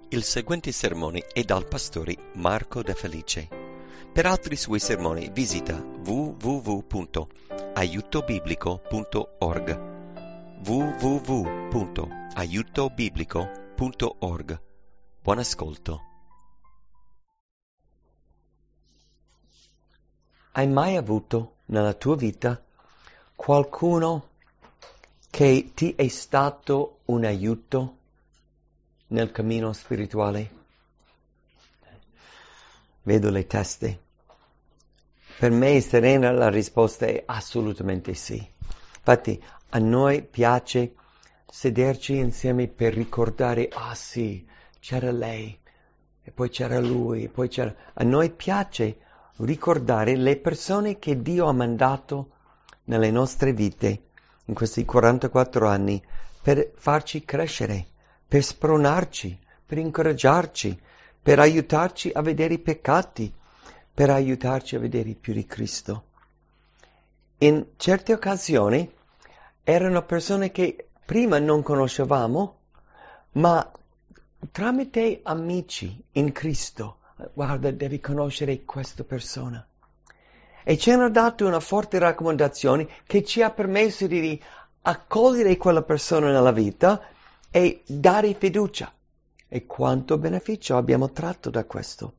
Il seguente sermone è dal pastore Marco De Felice. Per altri suoi sermoni visita www.aiutobiblico.org www.aiutobiblico.org. Buon ascolto. Hai mai avuto nella tua vita qualcuno che ti è stato un aiuto nel cammino spirituale? Vedo le teste. Per me, Serena, la risposta è assolutamente sì. Infatti, a noi piace sederci insieme per ricordare, sì, c'era lei, e poi c'era lui, e poi c'era... A noi piace ricordare le persone che Dio ha mandato nelle nostre vite in questi 44 anni per farci crescere, per spronarci, per incoraggiarci, per aiutarci a vedere i peccati, per aiutarci a vedere più di Cristo. In certe occasioni erano persone che prima non conoscevamo, ma tramite amici in Cristo, guarda, devi conoscere questa persona. E ci hanno dato una forte raccomandazione che ci ha permesso di accogliere quella persona nella vita e dare fiducia. E quanto beneficio abbiamo tratto da questo.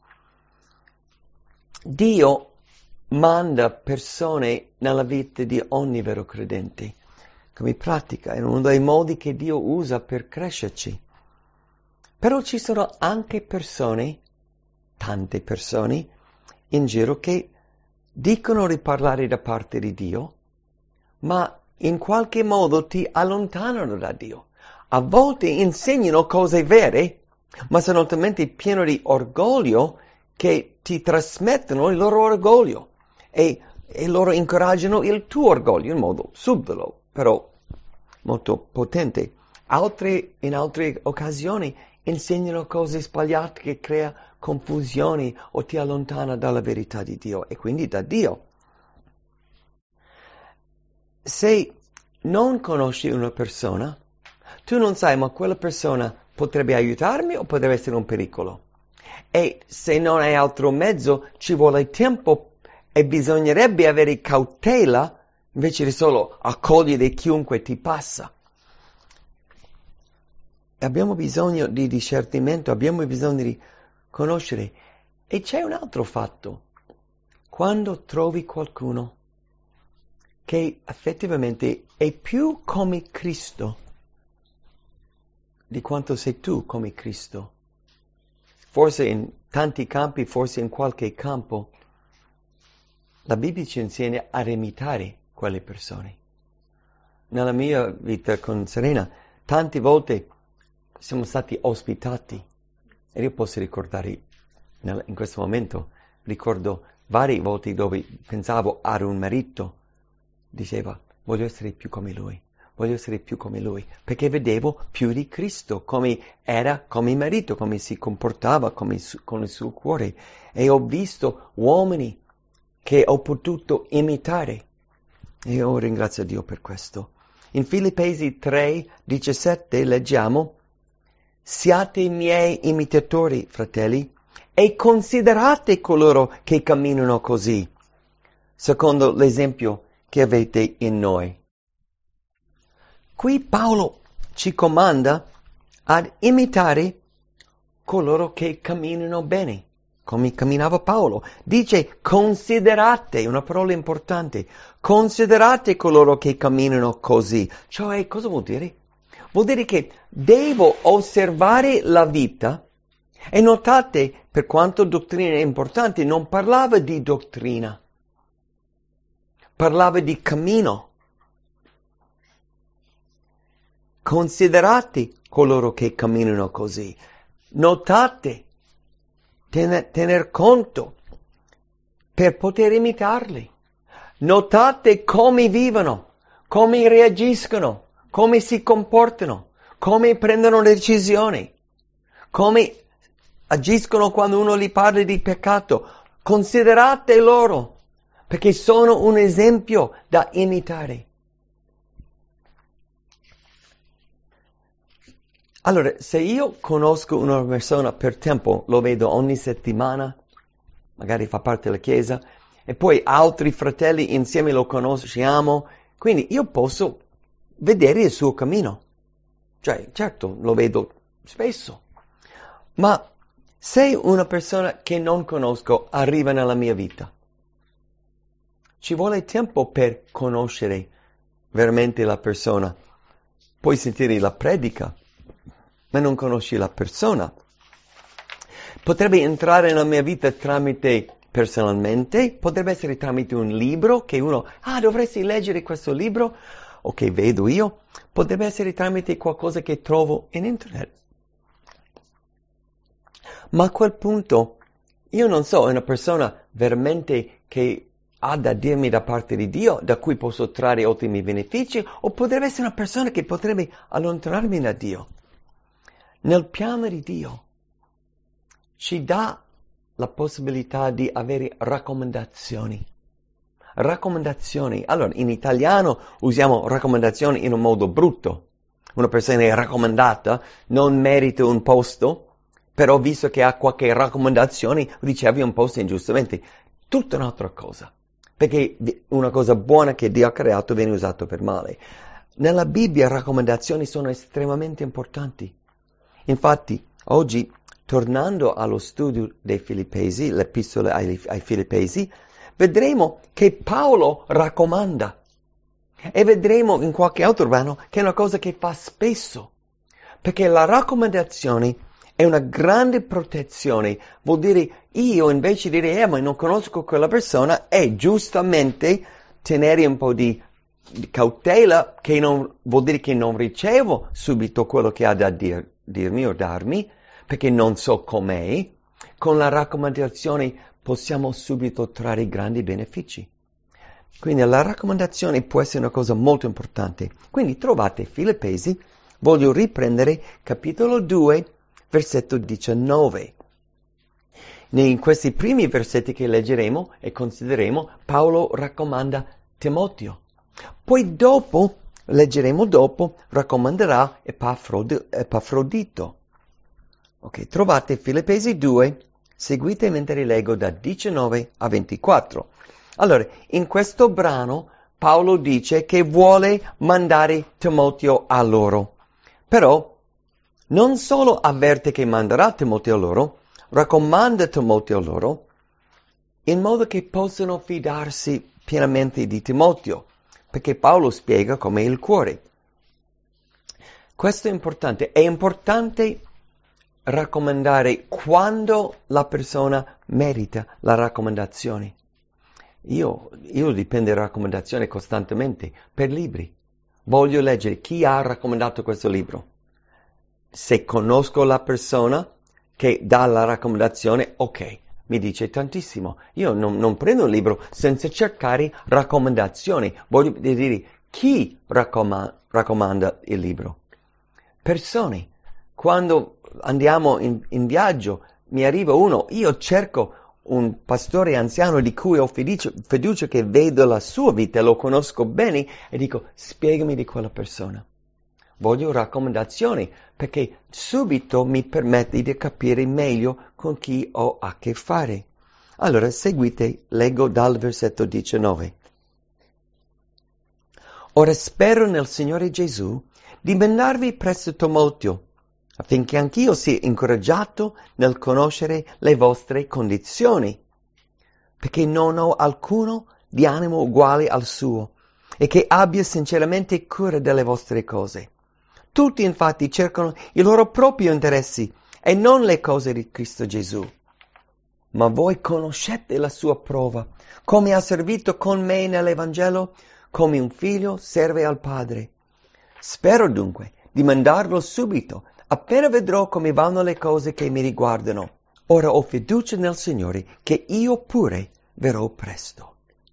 Dio manda persone nella vita di ogni vero credente come pratica, è uno dei modi che Dio usa per crescerci. Però ci sono anche persone, tante persone, in giro che dicono di parlare da parte di Dio, ma in qualche modo ti allontanano da Dio. A volte insegnano cose vere, ma sono talmente pieni di orgoglio che ti trasmettono il loro orgoglio e loro incoraggiano il tuo orgoglio in modo subdolo, però molto potente. In altre occasioni insegnano cose sbagliate che crea confusioni o ti allontana dalla verità di Dio e quindi da Dio. Se non conosci una persona, tu non sai ma quella persona potrebbe aiutarmi o potrebbe essere un pericolo. E se non hai altro mezzo ci vuole tempo e bisognerebbe avere cautela invece di solo accogliere chiunque ti passa. Abbiamo bisogno di discernimento, abbiamo bisogno di conoscere. E c'è un altro fatto. Quando trovi qualcuno che effettivamente è più come Cristo di quanto sei tu come Cristo, forse in tanti campi, forse in qualche campo, la Bibbia ci insegna a imitare quelle persone. Nella mia vita con Serena, tante volte siamo stati ospitati e io posso ricordare in questo momento, ricordo varie volte dove pensavo ad un marito, diceva voglio essere più come lui, perché vedevo più di Cristo, come era come marito, come si comportava con il suo cuore e ho visto uomini che ho potuto imitare e io ringrazio Dio per questo. In Filippesi 3:17 leggiamo: siate i miei imitatori, fratelli, e considerate coloro che camminano così, secondo l'esempio che avete in noi. Qui Paolo ci comanda ad imitare coloro che camminano bene, come camminava Paolo. Dice considerate, una parola importante, considerate coloro che camminano così. Cioè, cosa vuol dire? Vuol dire che devo osservare la vita e notate, per quanto dottrina è importante, non parlava di dottrina, parlava di cammino. Considerate coloro che camminano così. Notate, tener conto per poter imitarli. Notate come vivono, come reagiscono, come si comportano, come prendono decisioni, come agiscono quando uno gli parla di peccato. Considerate loro, perché sono un esempio da imitare. Allora, se io conosco una persona per tempo, lo vedo ogni settimana, magari fa parte della chiesa, e poi altri fratelli insieme lo conosciamo, quindi io posso vedere il suo cammino. Cioè, certo, lo vedo spesso. Ma se una persona che non conosco arriva nella mia vita, ci vuole tempo per conoscere veramente la persona. Puoi sentire la predica, ma non conosci la persona. Potrebbe entrare nella mia vita tramite personalmente, potrebbe essere tramite un libro che uno, dovresti leggere questo libro, o che vedo io, potrebbe essere tramite qualcosa che trovo in internet. Ma a quel punto, io non so, è una persona veramente che ha da dirmi da parte di Dio, da cui posso trarre ottimi benefici, o potrebbe essere una persona che potrebbe allontanarmi da Dio. Nel piano di Dio ci dà la possibilità di avere raccomandazioni. Raccomandazioni. Allora, in italiano usiamo raccomandazioni in un modo brutto. Una persona è raccomandata, non merita un posto, però visto che ha qualche raccomandazione ricevi un posto ingiustamente. Tutta un'altra cosa. Perché una cosa buona che Dio ha creato viene usata per male. Nella Bibbia raccomandazioni sono estremamente importanti. Infatti, oggi, tornando allo studio dei Filippesi, l'epistola ai Filippesi, vedremo che Paolo raccomanda. E vedremo in qualche altro brano che è una cosa che fa spesso. Perché la raccomandazione è una grande protezione. Vuol dire io invece di dire ma non conosco quella persona e giustamente tenere un po' di cautela, che non vuol dire che non ricevo subito quello che ha da dirmi o darmi, perché non so com'è. Con la raccomandazione possiamo subito trarre grandi benefici. Quindi la raccomandazione può essere una cosa molto importante. Quindi trovate Filippesi, voglio riprendere capitolo 2, versetto 19. In questi primi versetti che leggeremo e considereremo, Paolo raccomanda Timoteo. Poi leggeremo dopo, raccomanderà Epafrodito. Ok, trovate Filippesi 2, seguite mentre leggo da 19 a 24. Allora, in questo brano Paolo dice che vuole mandare Timoteo a loro, però non solo avverte che manderà Timoteo a loro, raccomanda Timoteo a loro, in modo che possano fidarsi pienamente di Timoteo, perché Paolo spiega com'è il cuore. Questo è importante raccomandare quando la persona merita la raccomandazione. Io dipendo da raccomandazione costantemente per libri. Voglio leggere chi ha raccomandato questo libro. Se conosco la persona che dà la raccomandazione, ok, mi dice tantissimo. Io non prendo un libro senza cercare raccomandazioni. Voglio dire chi raccomanda il libro. Persone. Quando andiamo in viaggio, mi arriva uno, io cerco un pastore anziano di cui ho fiducia che vedo la sua vita, lo conosco bene e dico, spiegami di quella persona. Voglio raccomandazioni perché subito mi permette di capire meglio con chi ho a che fare. Allora seguite, leggo dal versetto 19. Ora spero nel Signore Gesù di mandarvi presto Timoteo, affinché anch'io sia incoraggiato nel conoscere le vostre condizioni, perché non ho alcuno di animo uguale al suo, e che abbia sinceramente cura delle vostre cose. Tutti infatti cercano i loro propri interessi e non le cose di Cristo Gesù. Ma voi conoscete la sua prova, come ha servito con me nell'Evangelo, come un figlio serve al Padre. Spero dunque di mandarlo subito, appena vedrò come vanno le cose che mi riguardano. Ora ho fiducia nel Signore che io pure verrò presto.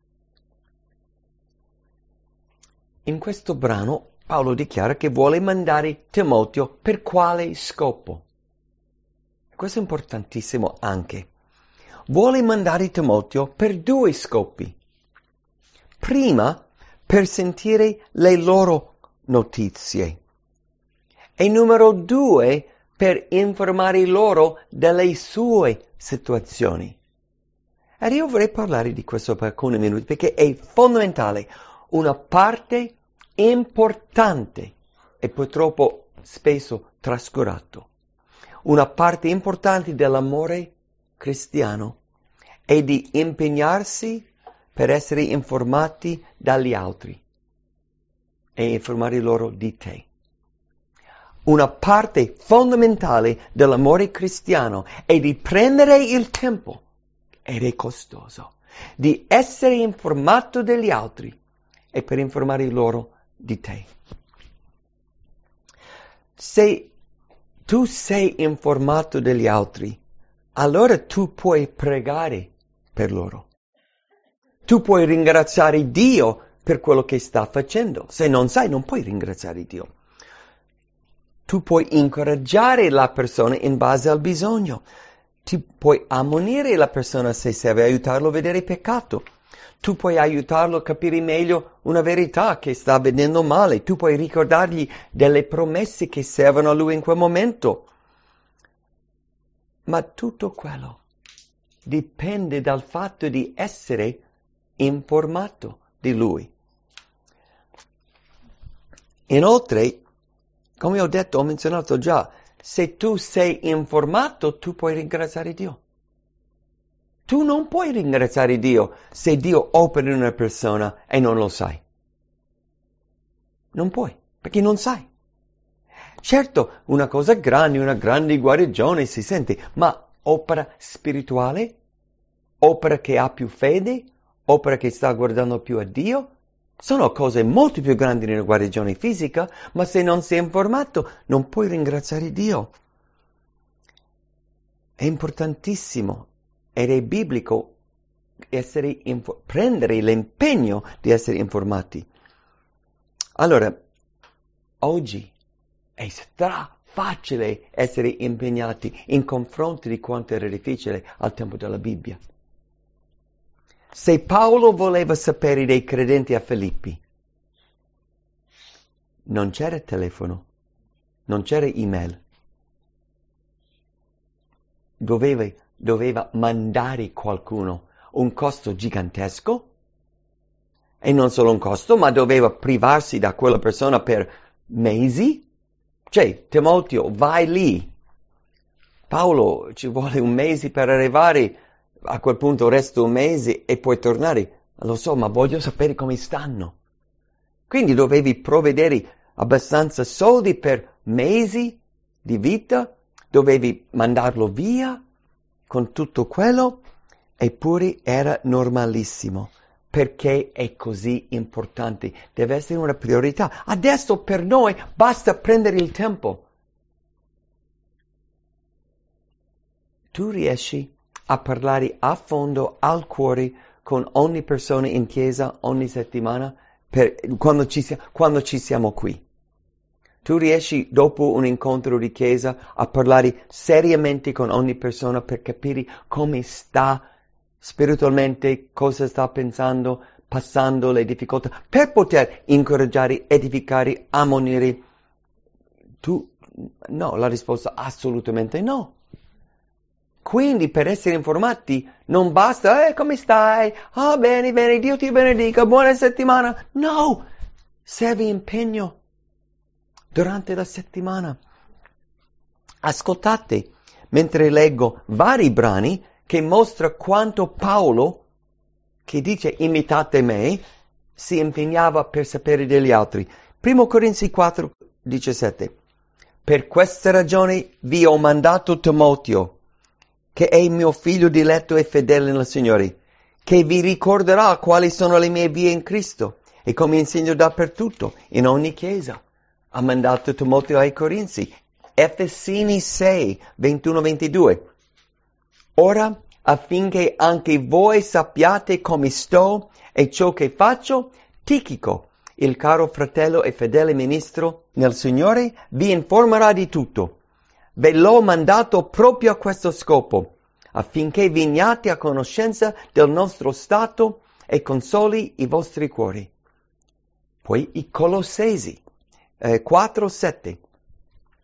In questo brano Paolo dichiara che vuole mandare Timoteo per quale scopo? Questo è importantissimo anche. Vuole mandare Timoteo per 2 scopi. Prima, per sentire le loro notizie. E numero 2, per informare loro delle sue situazioni. E io vorrei parlare di questo per alcuni minuti perché è fondamentale, una parte importante e purtroppo spesso trascurato. Una parte importante dell'amore cristiano è di impegnarsi per essere informati dagli altri e informare loro di te. Una parte fondamentale dell'amore cristiano è di prendere il tempo, ed è costoso, di essere informato dagli altri e per informare loro di te. Se tu sei informato dagli altri, allora tu puoi pregare per loro. Tu puoi ringraziare Dio per quello che sta facendo. Se non sai, non puoi ringraziare Dio. Tu puoi incoraggiare la persona in base al bisogno. Tu puoi ammonire la persona se serve, aiutarlo a vedere il peccato. Tu puoi aiutarlo a capire meglio una verità che sta vedendo male. Tu puoi ricordargli delle promesse che servono a lui in quel momento. Ma tutto quello dipende dal fatto di essere informato di lui. Inoltre, come ho menzionato già, se tu sei informato, tu puoi ringraziare Dio. Tu non puoi ringraziare Dio se Dio opera in una persona e non lo sai. Non puoi, perché non sai. Certo, una cosa grande, una grande guarigione si sente, ma opera spirituale? Opera che ha più fede? Opera che sta guardando più a Dio? Sono cose molto più grandi di una guarigione fisica, ma se non sei informato non puoi ringraziare Dio. È importantissimo ed è biblico prendere l'impegno di essere informati. Allora, oggi è facile essere impegnati in confronto di quanto era difficile al tempo della Bibbia. Se Paolo voleva sapere dei credenti a Filippi, non c'era telefono, non c'era email. Doveva mandare qualcuno, un costo gigantesco, e non solo un costo, ma doveva privarsi da quella persona per mesi. Cioè, Timoteo, vai lì. Paolo, ci vuole un mese per arrivare, a quel punto resta un mese e puoi tornare. Lo so, ma voglio sapere come stanno. Quindi dovevi provvedere abbastanza soldi per mesi di vita, dovevi mandarlo via con tutto quello, eppure era normalissimo, perché è così importante, deve essere una priorità. Adesso per noi basta prendere il tempo. Tu riesci a parlare a fondo, al cuore, con ogni persona in chiesa ogni settimana, quando ci siamo qui. Tu riesci, dopo un incontro di chiesa, a parlare seriamente con ogni persona per capire come sta spiritualmente, cosa sta pensando, passando le difficoltà, per poter incoraggiare, edificare, ammonire. No, la risposta assolutamente no. Quindi per essere informati non basta, come stai? Bene, Dio ti benedica, buona settimana. No, serve impegno durante la settimana. Ascoltate, mentre leggo vari brani che mostra quanto Paolo, che dice imitate me, si impegnava per sapere degli altri. 1 Corinzi 4:17. Per questa ragione vi ho mandato Timoteo, che è il mio figlio diletto e fedele nel Signore, che vi ricorderà quali sono le mie vie in Cristo e come insegno dappertutto, in ogni chiesa. Ha mandato Timoteo ai Corinzi. Efesini 6, 21-22. Ora, affinché anche voi sappiate come sto e ciò che faccio, Tichico, il caro fratello e fedele ministro nel Signore, vi informerà di tutto. Ve l'ho mandato proprio a questo scopo, affinché veniate a conoscenza del nostro stato e consoli i vostri cuori. Poi i Colossesi 4:7.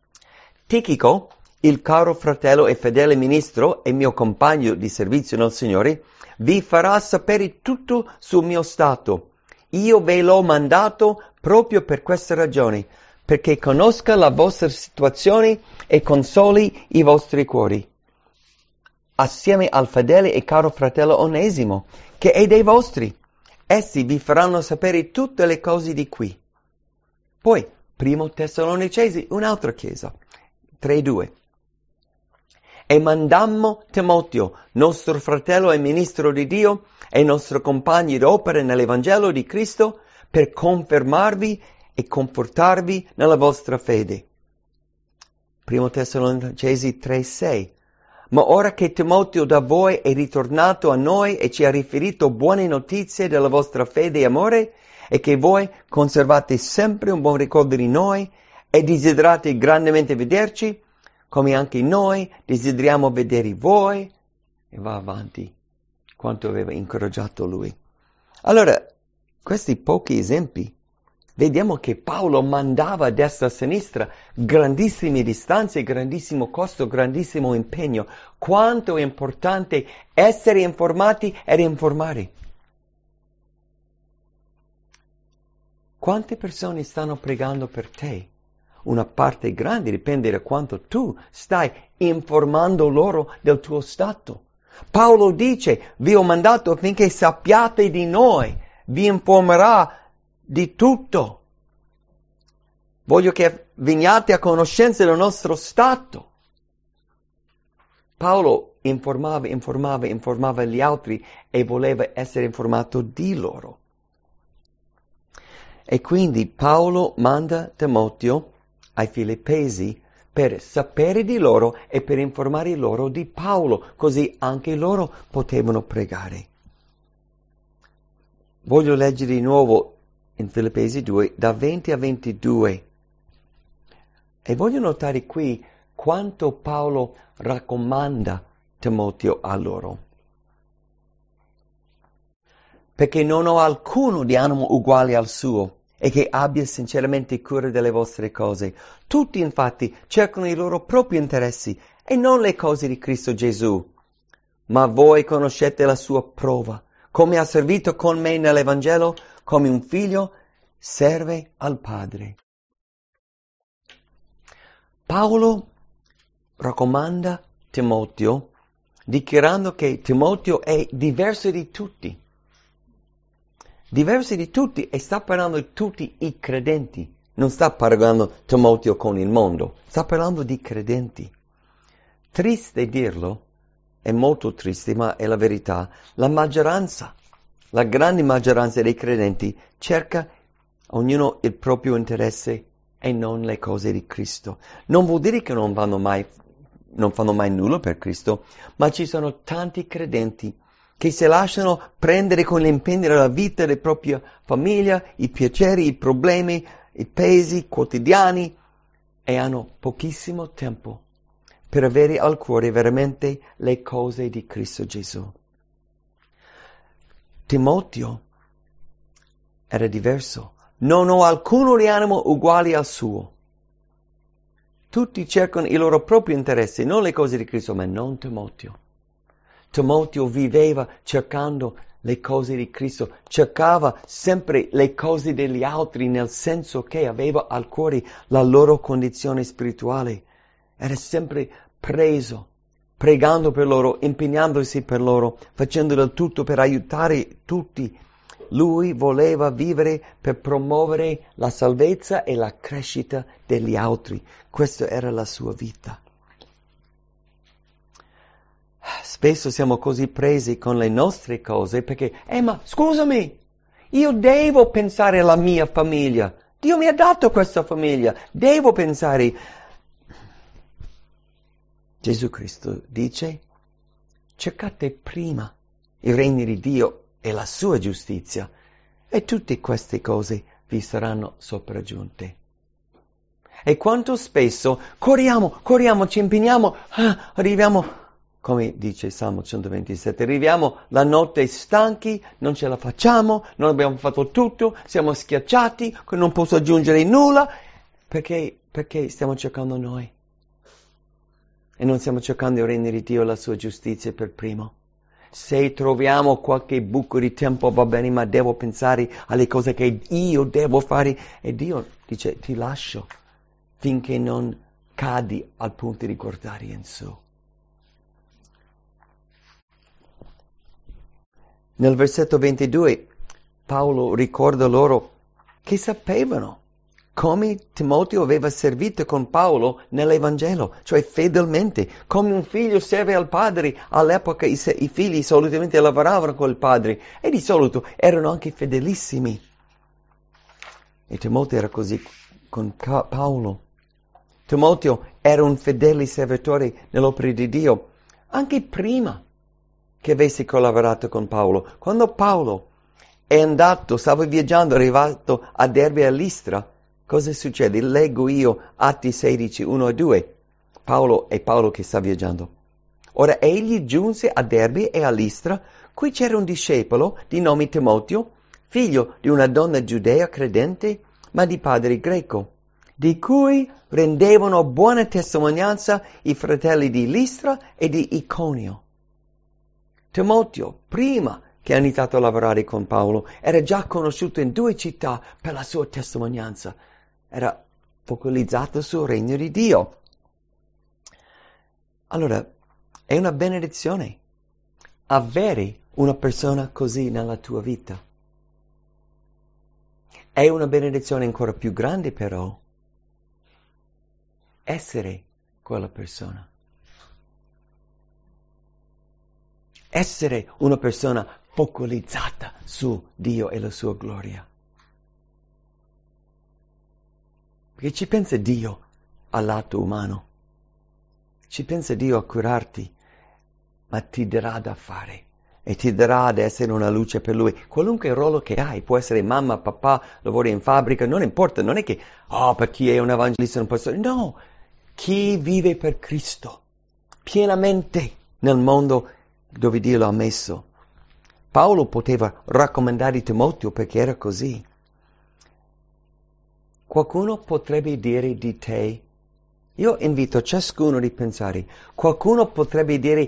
Tichico, il caro fratello e fedele ministro e mio compagno di servizio nel Signore, vi farà sapere tutto sul mio stato. Io ve l'ho mandato proprio per questa ragione, perché conosca la vostra situazione e consoli i vostri cuori. Assieme al fedele e caro fratello Onesimo, che è dei vostri. Essi vi faranno sapere tutte le cose di qui. Poi, primo Tessalonicesi, un'altra chiesa, 3:2. E mandammo Timoteo, nostro fratello e ministro di Dio, e nostro compagno d'opera nell'Evangelo di Cristo, per confermarvi e confortarvi nella vostra fede. Primo Tessalonicesi 3:6. Ma ora che Timoteo da voi è ritornato a noi e ci ha riferito buone notizie della vostra fede e amore, e che voi conservate sempre un buon ricordo di noi e desiderate grandemente vederci, come anche noi desideriamo vedere voi, e va avanti quanto aveva incoraggiato lui. Allora, questi pochi esempi, vediamo che Paolo mandava a destra e a sinistra grandissime distanze, grandissimo costo, grandissimo impegno. Quanto è importante essere informati ed informare. Quante persone stanno pregando per te? Una parte grande dipende da quanto tu stai informando loro del tuo stato. Paolo dice, vi ho mandato affinché sappiate di noi, vi informerà di tutto. Voglio che veniate a conoscenza del nostro stato. Paolo informava gli altri e voleva essere informato di loro. E quindi Paolo manda Timoteo ai Filippesi per sapere di loro e per informare loro di Paolo, così anche loro potevano pregare. Voglio leggere di nuovo in Filippesi 2, da 20 a 22. E voglio notare qui quanto Paolo raccomanda Timoteo a loro. Perché non ho alcuno di animo uguale al suo, e che abbia sinceramente cura delle vostre cose. Tutti infatti cercano i loro propri interessi e non le cose di Cristo Gesù. Ma voi conoscete la sua prova, come ha servito con me nell'Evangelo, come un figlio serve al Padre. Paolo raccomanda Timoteo, dichiarando che Timoteo è diverso di tutti. Diversi di tutti, e sta parlando di tutti i credenti. Non sta parlando Timoteo con il mondo, sta parlando di credenti. Triste dirlo, è molto triste, ma è la verità. La grande maggioranza dei credenti cerca ognuno il proprio interesse e non le cose di Cristo. Non vuol dire che non fanno mai nulla per Cristo, ma ci sono tanti credenti che si lasciano prendere con gli impegni della vita, della propria famiglia, i piaceri, i problemi, i pesi quotidiani, e hanno pochissimo tempo per avere al cuore veramente le cose di Cristo Gesù. Timoteo era diverso. Non ho alcuno di animo uguale al suo. Tutti cercano i loro propri interessi, non le cose di Cristo, ma non Timoteo. Timoteo viveva cercando le cose di Cristo, cercava sempre le cose degli altri, nel senso che aveva al cuore la loro condizione spirituale. Era sempre preso, pregando per loro, impegnandosi per loro, facendo del tutto per aiutare tutti. Lui voleva vivere per promuovere la salvezza e la crescita degli altri. Questa era la sua vita. Spesso siamo così presi con le nostre cose perché, ma scusami, io devo pensare alla mia famiglia. Dio mi ha dato questa famiglia, devo pensare. Gesù Cristo dice, cercate prima il regno di Dio e la sua giustizia, e tutte queste cose vi saranno sopraggiunte. E quanto spesso corriamo, ci impegniamo, arriviamo, come dice Salmo 127, arriviamo la notte stanchi, non ce la facciamo, non abbiamo fatto tutto, siamo schiacciati, non posso aggiungere nulla, perché stiamo cercando noi. e non stiamo cercando il regno di Dio e la sua giustizia per primo. Se troviamo qualche buco di tempo va bene, ma devo pensare alle cose che io devo fare, e Dio dice ti lascio finché non cadi al punto di guardare in su. Nel versetto 22 Paolo ricorda loro che sapevano come Timoteo aveva servito con Paolo nell'Evangelo, cioè fedelmente, come un figlio serve al padre. All'epoca i figli solitamente lavoravano con il padre e di solito erano anche fedelissimi. E Timoteo era così con Paolo. Timoteo era un fedele servitore nell'opera di Dio, anche prima che avesse collaborato con Paolo. Quando Paolo è andato, stava viaggiando, è arrivato a Derbe e a Listra, cosa succede? Leggo io Atti 16, 1 e 2. È Paolo che sta viaggiando. Ora egli giunse a Derbe e a Listra, qui c'era un discepolo di nome Timoteo, figlio di una donna giudea credente, ma di padre greco, di cui rendevano buona testimonianza i fratelli di Listra e di Iconio. Timoteo, prima che ha iniziato a lavorare con Paolo, era già conosciuto in 2 città per la sua testimonianza. Era focalizzato sul regno di Dio. Allora, è una benedizione avere una persona così nella tua vita. È una benedizione ancora più grande però essere quella persona. Essere una persona focalizzata su Dio e la sua gloria. Perché ci pensa Dio al lato umano. Ci pensa Dio a curarti, ma ti darà da fare. E ti darà ad essere una luce per Lui. Qualunque ruolo che hai, può essere mamma, papà, lavori in fabbrica, non importa. Non è che, per chi è un evangelista non posso. No, chi vive per Cristo, pienamente nel mondo dove Dio l'ha messo. Paolo poteva raccomandare Timoteo perché era così. Qualcuno potrebbe dire di te, io invito ciascuno di pensare, qualcuno potrebbe dire,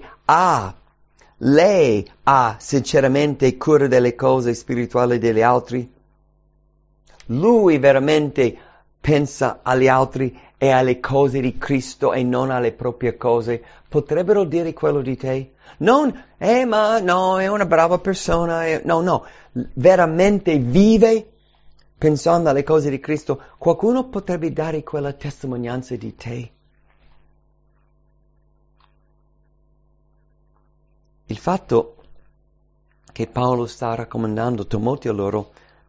lei ha sinceramente cura delle cose spirituali degli altri? Lui veramente pensa agli altri e alle cose di Cristo e non alle proprie cose? Potrebbero dire quello di te? Non, ma no, è una brava persona. No, veramente vive pensando alle cose di Cristo. Qualcuno potrebbe dare quella testimonianza di te. Il fatto che Paolo sta raccomandando Timoteo a loro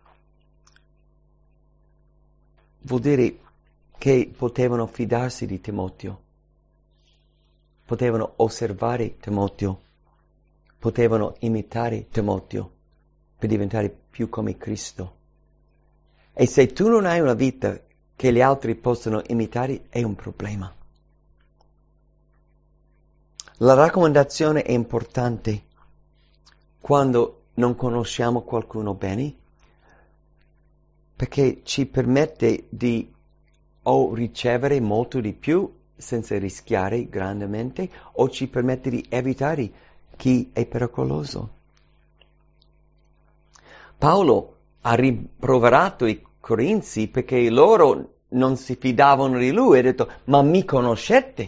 vuol dire che potevano fidarsi di Timoteo, potevano osservare Timoteo, potevano imitare Timoteo per diventare più come Cristo. E se tu non hai una vita che gli altri possono imitare, è un problema. La raccomandazione è importante quando non conosciamo qualcuno bene, perché ci permette di ricevere molto di più senza rischiare grandemente, o ci permette di evitare chi è pericoloso. Paolo ha rimproverato i Corinzi perché loro non si fidavano di lui, ha detto, ma mi conoscete?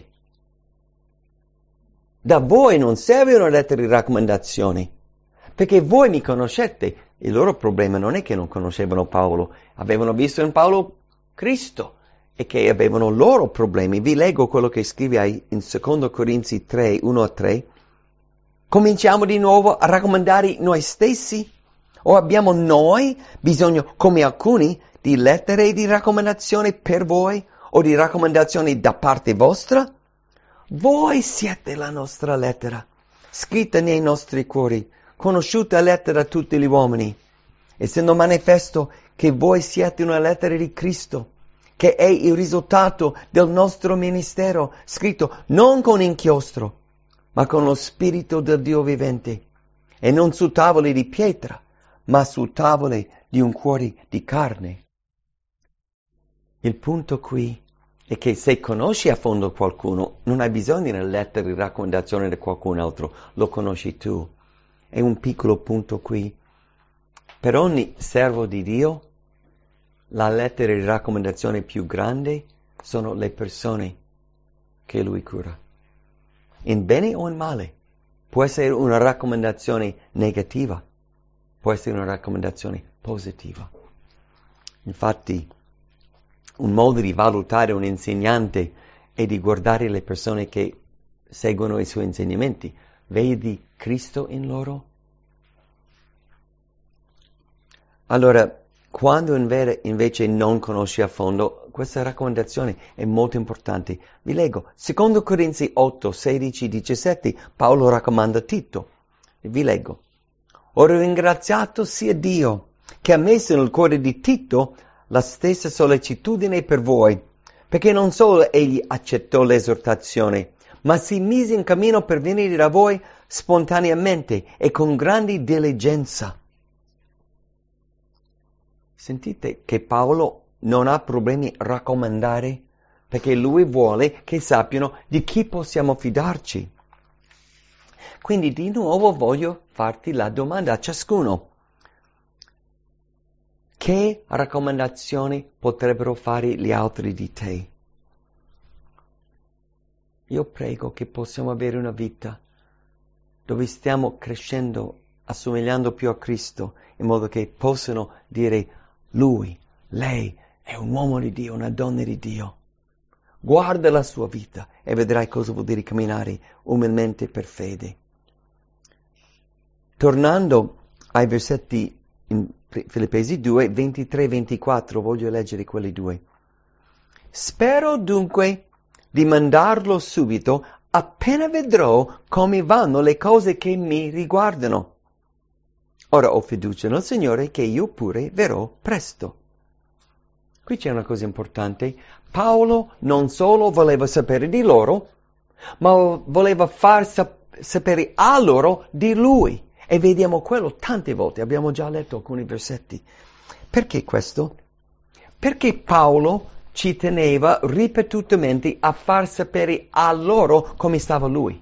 Da voi non serve una lettera di raccomandazione, perché voi mi conoscete. Il loro problema non è che non conoscevano Paolo, avevano visto in Paolo Cristo e che avevano loro problemi. Vi leggo quello che scrive in 2 Corinzi 3, 1-3. Cominciamo di nuovo a raccomandare noi stessi? O abbiamo noi bisogno, come alcuni, di lettere di raccomandazione per voi o di raccomandazioni da parte vostra? Voi siete la nostra lettera, scritta nei nostri cuori, conosciuta lettera a tutti gli uomini, essendo manifesto che voi siete una lettera di Cristo, che è il risultato del nostro ministero, scritto non con inchiostro, ma con lo Spirito del Dio vivente, e non su tavole di pietra, ma su tavole di un cuore di carne. Il punto qui è che se conosci a fondo qualcuno, non hai bisogno di una lettera di raccomandazione di qualcun altro, lo conosci tu. È un piccolo punto qui. Per ogni servo di Dio, la lettera di raccomandazione più grande sono le persone che lui cura. In bene o in male. Può essere una raccomandazione negativa, può essere una raccomandazione positiva. Infatti, un modo di valutare un insegnante è di guardare le persone che seguono i suoi insegnamenti. Vedi Cristo in loro? Allora, quando invece non conosci a fondo, questa raccomandazione è molto importante. Vi leggo, 2 Corinzi 8, 16, 17, Paolo raccomanda Tito. Vi leggo. Ora ringraziato sia Dio, che ha messo nel cuore di Tito la stessa sollecitudine per voi, perché non solo egli accettò l'esortazione, ma si mise in cammino per venire da voi spontaneamente e con grande diligenza. Sentite che Paolo non ha problemi a raccomandare, perché lui vuole che sappiano di chi possiamo fidarci. Quindi di nuovo voglio farti la domanda a ciascuno. Che raccomandazioni potrebbero fare gli altri di te? Io prego che possiamo avere una vita dove stiamo crescendo, assomigliando più a Cristo, in modo che possano dire lui, lei è un uomo di Dio, una donna di Dio. Guarda la sua vita e vedrai cosa vuol dire camminare umilmente per fede. Tornando ai versetti in Filippesi 2, 23-24, voglio leggere quelli due. Spero dunque di mandarlo subito appena vedrò come vanno le cose che mi riguardano. Ora ho fiducia nel Signore che io pure verrò presto. Qui c'è una cosa importante. Paolo non solo voleva sapere di loro, ma voleva far sapere a loro di lui. E vediamo quello tante volte, abbiamo già letto alcuni versetti. Perché questo? Perché Paolo ci teneva ripetutamente a far sapere a loro come stava lui.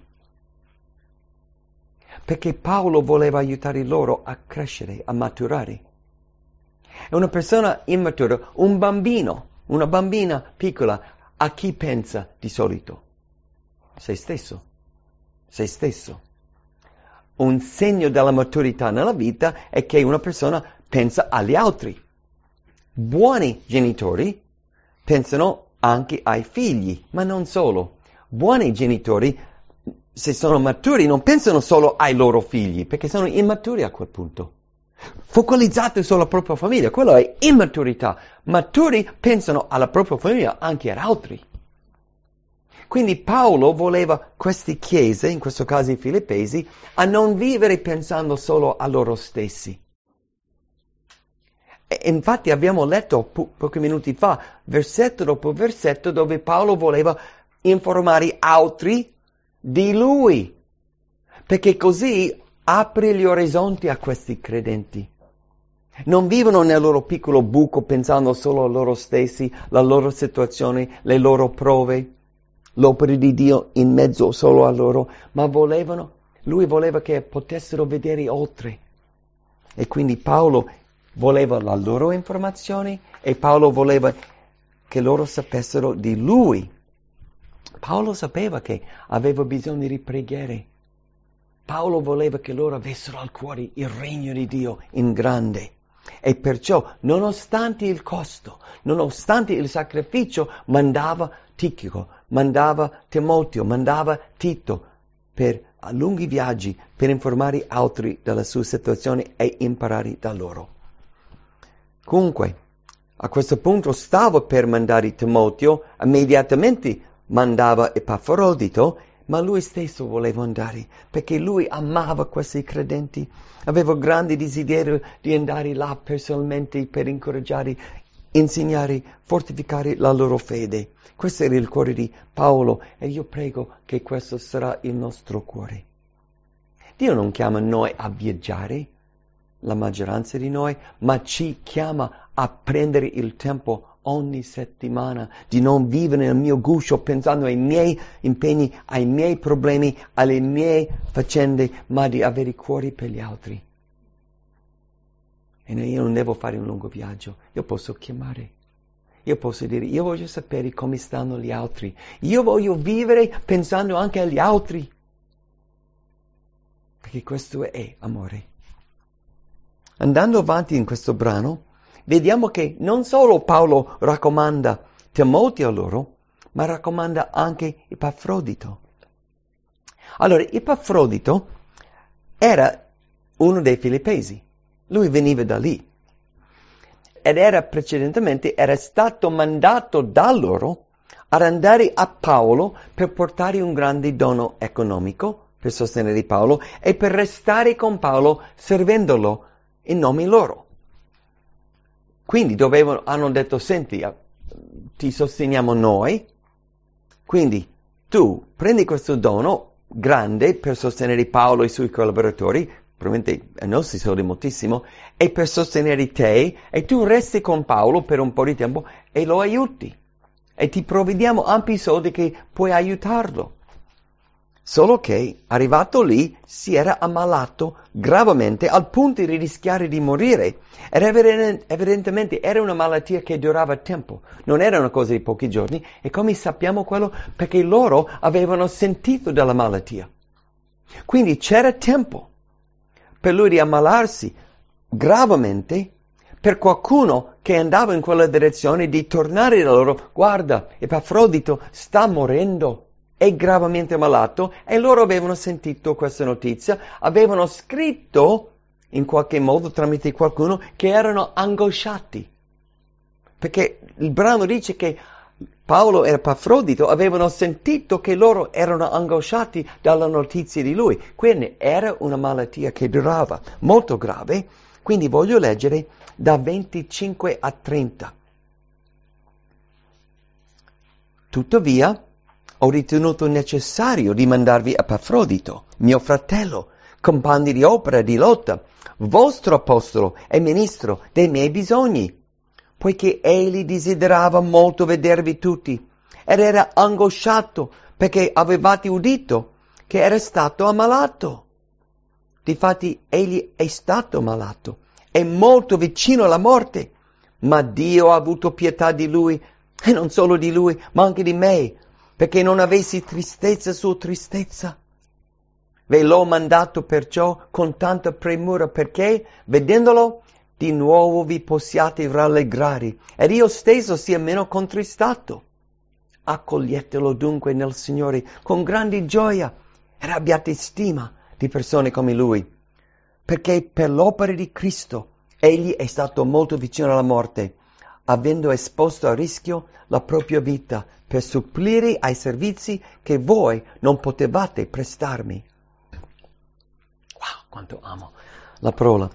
Perché Paolo voleva aiutare loro a crescere, a maturare. È una persona immatura, un bambino, una bambina piccola, a chi pensa di solito? Se stesso. Se stesso. Un segno della maturità nella vita è che una persona pensa agli altri. Buoni genitori pensano anche ai figli, ma non solo. Buoni genitori, se sono maturi, non pensano solo ai loro figli, perché sono immaturi a quel punto. Focalizzati sulla propria famiglia, quello è immaturità. Maturi pensano alla propria famiglia anche ad altri. Quindi Paolo voleva queste chiese, in questo caso i Filippesi, a non vivere pensando solo a loro stessi. E infatti abbiamo letto pochi minuti fa, versetto dopo versetto, dove Paolo voleva informare altri di lui, perché così apre gli orizzonti a questi credenti. Non vivono nel loro piccolo buco pensando solo a loro stessi, la loro situazione, le loro prove, l'opera di Dio in mezzo solo a loro, ma lui voleva che potessero vedere oltre. E quindi Paolo voleva la loro informazione e Paolo voleva che loro sapessero di lui. Paolo sapeva che aveva bisogno di pregare. Paolo voleva che loro avessero al cuore il regno di Dio in grande. E perciò, nonostante il costo, nonostante il sacrificio, mandava Tichico, mandava Timoteo, mandava Tito a lunghi viaggi per informare altri della sua situazione e imparare da loro. Comunque, a questo punto stava per mandare Timoteo, immediatamente mandava Epafrodito, ma lui stesso voleva andare, perché lui amava questi credenti, aveva grande desiderio di andare là personalmente per incoraggiare, insegnare, fortificare la loro fede. Questo era il cuore di Paolo e io prego che questo sarà il nostro cuore. Dio non chiama noi a viaggiare, la maggioranza di noi, ma ci chiama a prendere il tempo ogni settimana, di non vivere nel mio guscio pensando ai miei impegni, ai miei problemi, alle mie faccende, ma di avere cuore per gli altri. E io non devo fare un lungo viaggio, io posso chiamare. Io posso dire, io voglio sapere come stanno gli altri. Io voglio vivere pensando anche agli altri. Perché questo è amore. Andando avanti in questo brano, vediamo che non solo Paolo raccomanda Timoteo a loro, ma raccomanda anche Epafrodito. Allora, Epafrodito era uno dei Filippesi. Lui veniva da lì. Ed precedentemente era stato mandato da loro ad andare a Paolo per portare un grande dono economico, per sostenere Paolo, e per restare con Paolo servendolo in nome loro. Quindi hanno detto, senti, ti sosteniamo noi, quindi tu prendi questo dono grande per sostenere Paolo e i suoi collaboratori, probabilmente ai nostri soldi moltissimo, e per sostenere te, e tu resti con Paolo per un po' di tempo e lo aiuti. E ti provvediamo ampi soldi che puoi aiutarlo. Solo che, arrivato lì, si era ammalato gravemente al punto di rischiare di morire. Ed evidentemente era una malattia che durava tempo, non era una cosa di pochi giorni. E come sappiamo quello? Perché loro avevano sentito della malattia. Quindi c'era tempo per lui di ammalarsi gravemente, per qualcuno che andava in quella direzione di tornare da loro. Guarda, Epafrodito sta morendo. È gravemente malato, e loro avevano sentito questa notizia, avevano scritto in qualche modo tramite qualcuno che erano angosciati, perché il brano dice che Paolo e Epafrodito avevano sentito che loro erano angosciati dalla notizia di lui, quindi era una malattia che durava molto grave. Quindi voglio leggere da 25 a 30. Tuttavia ho ritenuto necessario di mandarvi Epafrodito, mio fratello, compagno di opera e di lotta, vostro apostolo e ministro dei miei bisogni, poiché egli desiderava molto vedervi tutti, ed era angosciato perché avevate udito che era stato ammalato. Difatti egli è stato malato, è molto vicino alla morte, ma Dio ha avuto pietà di lui, e non solo di lui, ma anche di me, perché non avessi tristezza su tristezza. Ve l'ho mandato perciò con tanta premura, perché, vedendolo, di nuovo vi possiate rallegrare, ed io stesso sia meno contristato. Accoglietelo dunque nel Signore con grande gioia, ed abbiate stima di persone come lui, perché per l'opera di Cristo egli è stato molto vicino alla morte, avendo esposto a rischio la propria vita per supplire ai servizi che voi non potevate prestarmi. Wow, quanto amo la parola.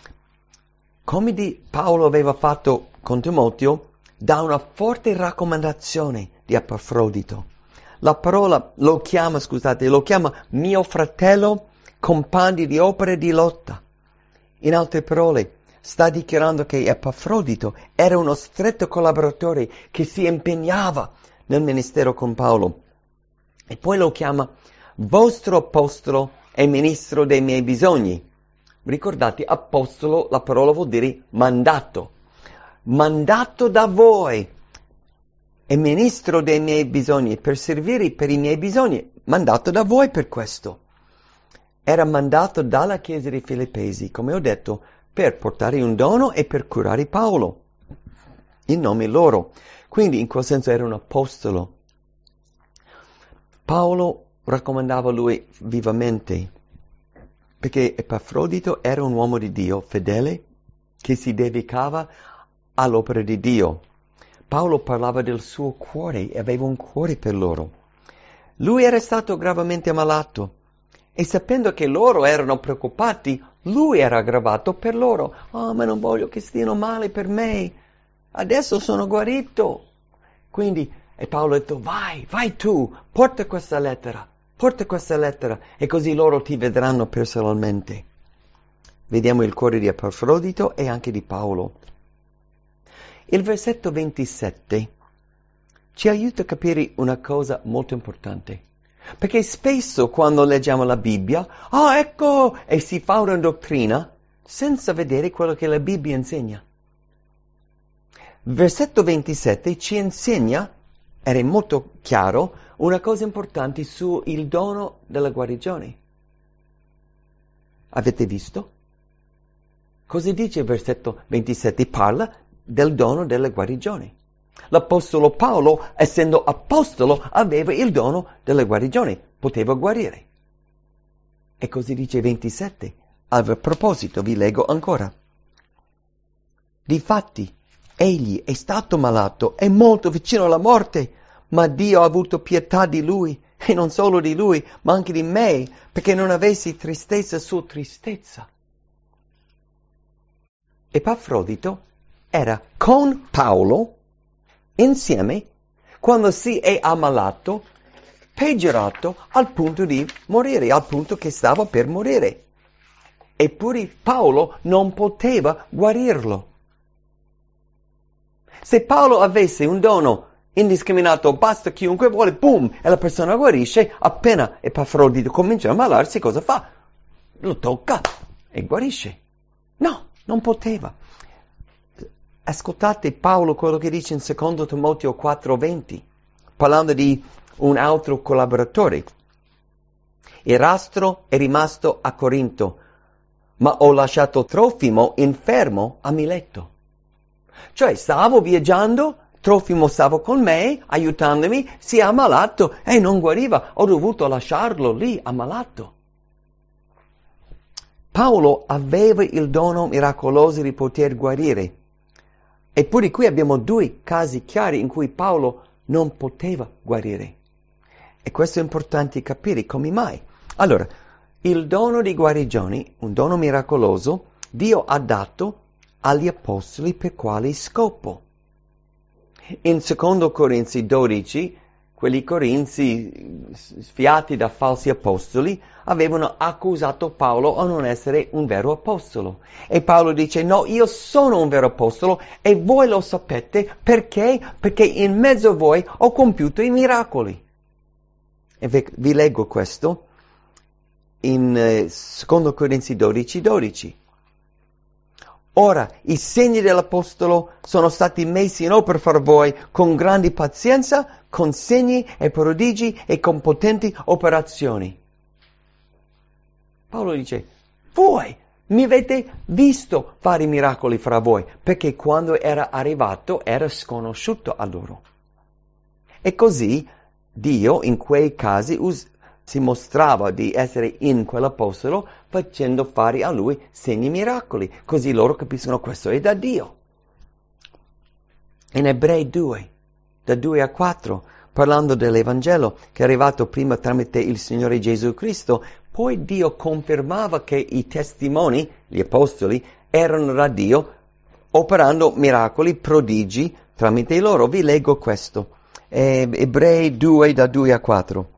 Come Paolo aveva fatto con Timoteo, dà una forte raccomandazione di Epafrodito. La parola lo chiama mio fratello, compagno di opera e di lotta. In altre parole, sta dichiarando che Epafrodito era uno stretto collaboratore che si impegnava nel ministero con Paolo. E poi lo chiama vostro apostolo e ministro dei miei bisogni. Ricordate, apostolo, la parola vuol dire mandato. Mandato da voi. E ministro dei miei bisogni, per servire per i miei bisogni, mandato da voi per questo. Era mandato dalla Chiesa dei Filippesi, come ho detto, per portare un dono e per curare Paolo, in nome loro. Quindi in quel senso era un apostolo. Paolo raccomandava lui vivamente, perché Epafrodito era un uomo di Dio, fedele, che si dedicava all'opera di Dio. Paolo parlava del suo cuore e aveva un cuore per loro. Lui era stato gravemente ammalato e sapendo che loro erano preoccupati, lui era aggravato per loro. Oh, ma non voglio che stiano male per me. Adesso sono guarito. Quindi, e Paolo ha detto, vai tu, porta questa lettera e così loro ti vedranno personalmente. Vediamo il cuore di Epafrodito e anche di Paolo. Il versetto 27 ci aiuta a capire una cosa molto importante. Perché spesso quando leggiamo la Bibbia, ecco, e si fa una dottrina senza vedere quello che la Bibbia insegna. Versetto 27 ci insegna, ed è molto chiaro, una cosa importante sul dono della guarigione. Avete visto? Cosa dice il versetto 27? Parla del dono della guarigione. L'apostolo Paolo, essendo apostolo, aveva il dono della guarigione, poteva guarire. E così dice 27. A proposito, vi leggo ancora. Difatti, egli è stato malato, è molto vicino alla morte, ma Dio ha avuto pietà di lui, e non solo di lui, ma anche di me, perché non avessi tristezza su tristezza. Epafrodito era con Paolo insieme quando si è ammalato, peggiorato al punto di morire, al punto che stava per morire. Eppure Paolo non poteva guarirlo. Se Paolo avesse un dono indiscriminato, basta chiunque vuole, boom, e la persona guarisce, appena Epafrodito comincia a ammalarsi, cosa fa? Lo tocca e guarisce. No, non poteva. Ascoltate Paolo quello che dice in 2 Timoteo 4:20, parlando di un altro collaboratore. Erastro è rimasto a Corinto, ma ho lasciato Trofimo infermo a Mileto. Cioè, stavo viaggiando, Trofimo stava con me, aiutandomi, si è ammalato e non guariva, ho dovuto lasciarlo lì, ammalato. Paolo aveva il dono miracoloso di poter guarire. Eppure qui abbiamo due casi chiari in cui Paolo non poteva guarire. E questo è importante capire come mai. Allora, il dono di guarigione, un dono miracoloso, Dio ha dato agli apostoli per quale scopo? In 2 Corinzi 12, quelli corinzi sfiati da falsi apostoli avevano accusato Paolo a non essere un vero apostolo. E Paolo dice, no, io sono un vero apostolo e voi lo sapete perché? Perché in mezzo a voi ho compiuto i miracoli. E vi leggo questo in 2 Corinzi 12:12. Ora, i segni dell'Apostolo sono stati messi in opera fra voi con grande pazienza, con segni e prodigi e con potenti operazioni. Paolo dice, voi mi avete visto fare i miracoli fra voi, perché quando era arrivato era sconosciuto a loro. E così Dio in quei casi si mostrava di essere in quell'apostolo facendo fare a lui segni miracoli, così loro capiscono questo è da Dio. In Ebrei 2, da 2 a 4, parlando dell'Evangelo che è arrivato prima tramite il Signore Gesù Cristo, poi Dio confermava che i testimoni, gli apostoli, erano da Dio, operando miracoli, prodigi tramite loro. Vi leggo questo, Ebrei 2, da 2 a 4.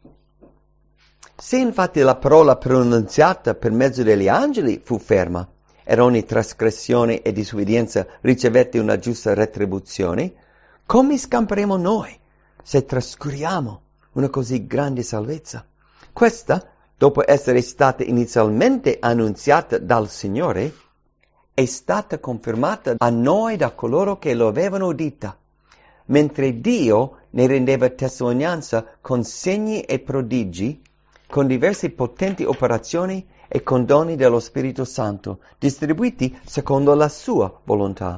Se infatti la parola pronunziata per mezzo degli angeli fu ferma, ed ogni trasgressione e disobbedienza ricevette una giusta retribuzione, come scamperemo noi se trascuriamo una così grande salvezza? Questa, dopo essere stata inizialmente annunziata dal Signore, è stata confermata a noi da coloro che lo avevano udita, mentre Dio ne rendeva testimonianza con segni e prodigi, con diverse potenti operazioni e con doni dello Spirito Santo, distribuiti secondo la sua volontà.